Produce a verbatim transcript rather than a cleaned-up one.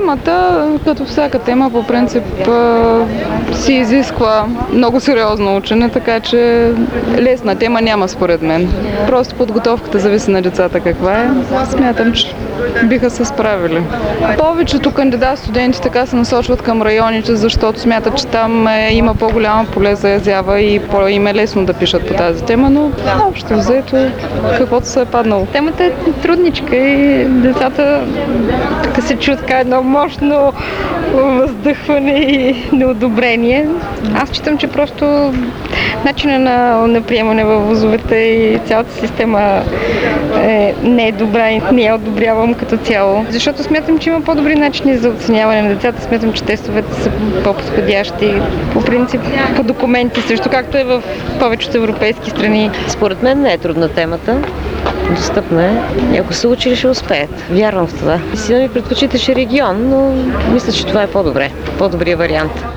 Темата, като всяка тема, по принцип си изисква много сериозно учене, така че лесна тема няма според мен. Просто подготовката зависи на децата каква е. Смятам, че биха се справили. Повечето кандидат студенти така се насочват към районите, защото смятат, че там е, има по-голяма поле за изява и по- им е лесно да пишат по тази тема, но общо взето каквото се е паднало. Темата е трудничка и децата тук се чуят така едно мощно въздъхване и неодобрение. Аз считам, че просто начина на, на приемане във вузовете и цялата система е, не е добра и не я одобрявам като цяло. Защото смятам, че има по-добри начини за оценяване на децата. Смятам, че тестовете са по-подходящи по принцип по документи, също както е в повечето европейски страни. Според мен не е трудна темата. Достъпна е. И ако са учили, ще успеят. Вярвам в това. Сина ми предпочиташе регион, но мисля, че това е по-добре. По-добрият вариант.